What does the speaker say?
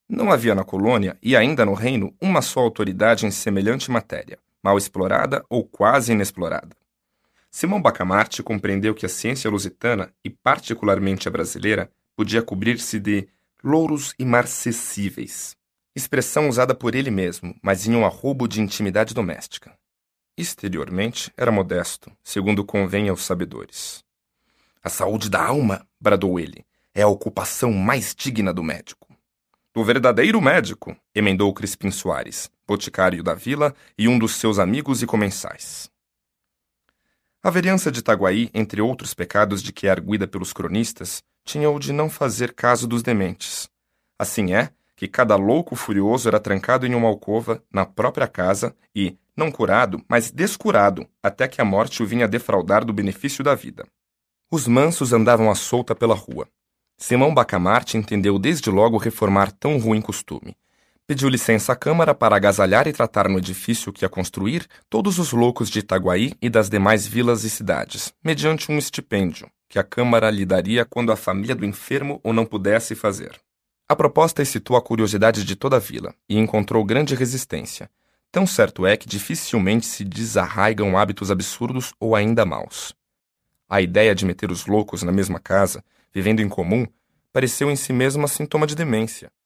Não havia na colônia, e ainda no reino, uma só autoridade em semelhante matéria, mal explorada ou quase inexplorada. Simão Bacamarte compreendeu que a ciência lusitana, e particularmente a brasileira, podia cobrir-se de louros imarcessíveis, expressão usada por ele mesmo, mas em um arrobo de intimidade doméstica. Exteriormente, era modesto, segundo convém aos sabedores. A saúde da alma, bradou ele, é a ocupação mais digna do médico. Do verdadeiro médico, emendou Crispim Soares, boticário da vila e um dos seus amigos e comensais. A vereança de Itaguaí, entre outros pecados de que é arguida pelos cronistas, tinha o de não fazer caso dos dementes. Assim é que cada louco furioso era trancado em uma alcova, na própria casa, e, não curado, mas descurado, até que a morte o vinha defraudar do benefício da vida. Os mansos andavam à solta pela rua. Simão Bacamarte entendeu desde logo reformar tão ruim costume. Pediu licença à Câmara para agasalhar e tratar no edifício que ia construir todos os loucos de Itaguaí e das demais vilas e cidades, mediante um estipêndio, que a Câmara lhe daria quando a família do enfermo o não pudesse fazer. A proposta excitou a curiosidade de toda a vila, e encontrou grande resistência. Tão certo é que dificilmente se desarraigam hábitos absurdos ou ainda maus. A ideia de meter os loucos na mesma casa, vivendo em comum, pareceu em si mesma sintoma de demência.